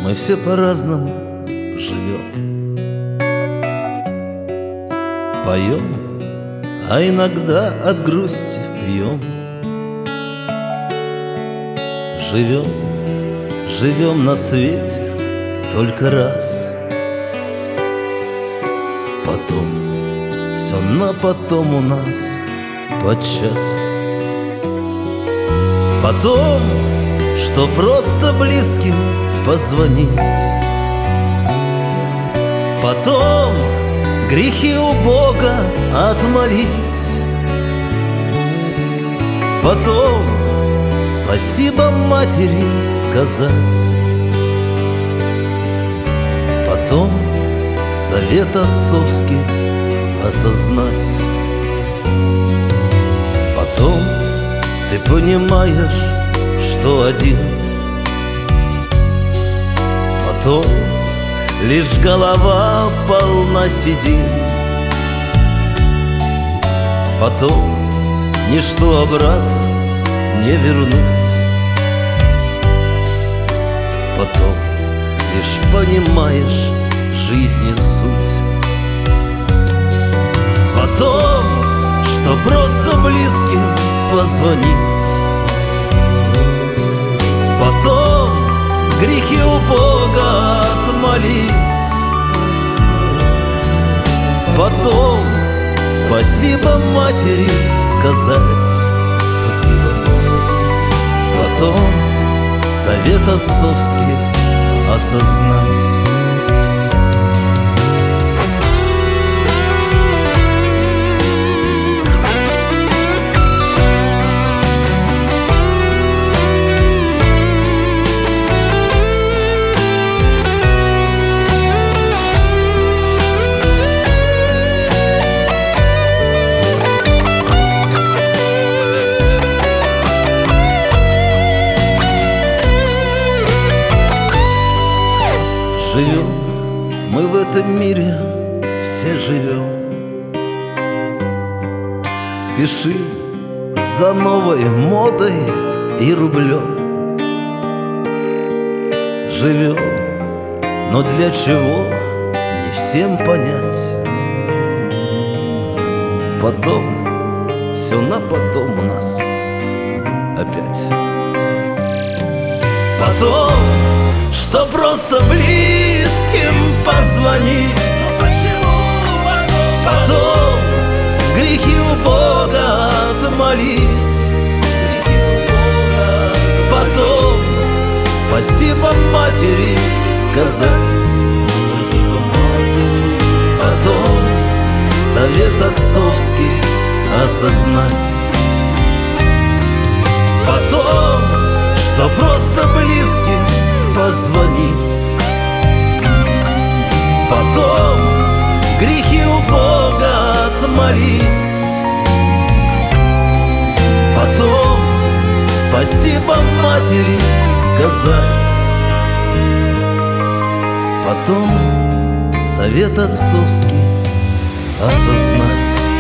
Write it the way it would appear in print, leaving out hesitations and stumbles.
Мы все по-разному живем, поем, а иногда от грусти пьем. Живем на свете только раз. Потом, все на потом у нас подчас. Потом, что просто близким позвонить. Потом, грехи у Бога отмолить. Потом, спасибо матери сказать. Потом, совет отцовский осознать. Потом, ты понимаешь, что один. Потом, лишь голова полна седин. Потом, ничто обратно не вернуть. Потом, лишь понимаешь жизни суть. Потом, что просто близким позвонить. Потом, грехи у Бога отмолить. Потом, спасибо матери сказать. Потом, совет отцовский осознать. Живем, мы в этом мире все живем. Спешим за новой модой и рублем. Живем, но для чего, не всем понять. Потом, все на потом у нас опять. Потом, что просто близким позвонить. Потом, грехи у Бога отмолить. Потом, спасибо матери сказать. Потом, совет отцовский осознать. Потом, что просто близким позвонить. Потом, грехи у Бога отмолить. Потом, спасибо матери сказать. Потом, совет отцовский осознать.